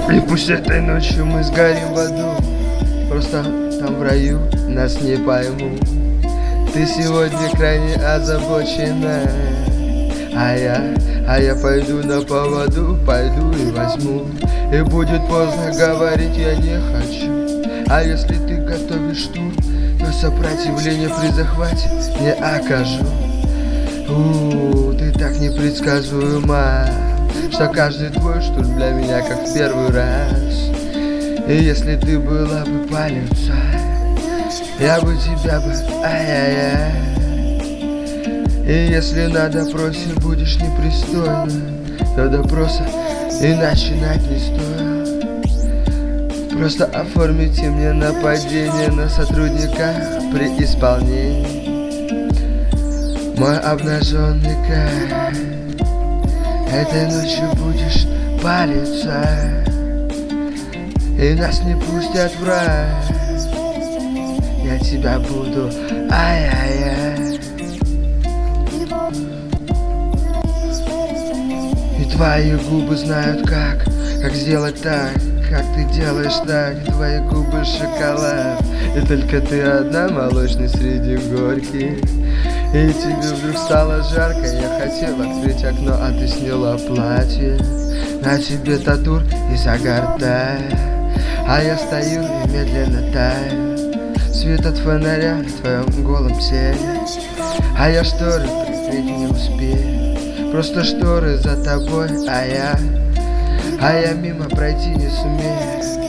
И пусть этой ночью мы сгорим в аду, просто там в раю нас не поймут. Ты сегодня крайне озабочена, а я пойду на поводу, пойду и возьму. И будет поздно говорить я не хочу. А если ты готовишь тур, то сопротивление при захвате не окажу. Ты так непредсказуема, что каждый твой штурм для меня как в первый раз. И если ты была бы палец, я бы тебя бы ай-яй-яй. И если на допросе будешь непристойна, то допроса и начинать не стоит. Просто оформите мне нападение на сотрудника при исполнении. Мой обнаженный кайф, этой ночью будешь палиться, и нас не пустят в рай. Я тебя буду ай-яй-яй. И твои губы знают как сделать так, как ты делаешь так. Твои губы шоколад, и только ты одна молочный среди горьких. И тебе вдруг стало жарко, я хотел открыть окно, а ты сняла платье. На тебе татур и загар тает, а я стою и медленно таю. Свет от фонаря на твоем голом теле, а я шторы прикрыть не успею. Просто шторы за тобой, а я мимо пройти не сумею.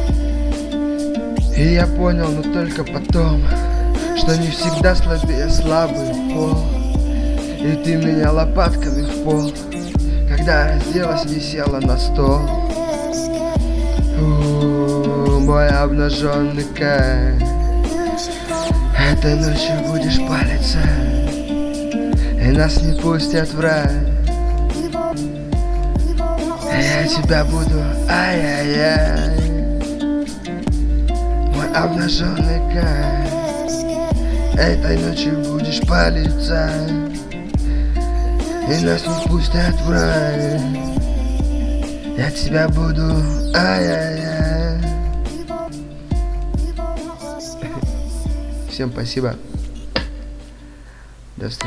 И я понял, но только потом, что не всегда слабее слабый пол. И ты меня лопатками в пол, когда разделась и села на стол. Мой обнаженный кайф, этой ночью будешь палиться, и нас не пустят в рай. Я тебя буду ай-яй-яй. Мой обнаженный кайф, этой ночью будешь палиться, и нас не пустят в рай. Я тебя буду ай-яй-яй. Всем спасибо.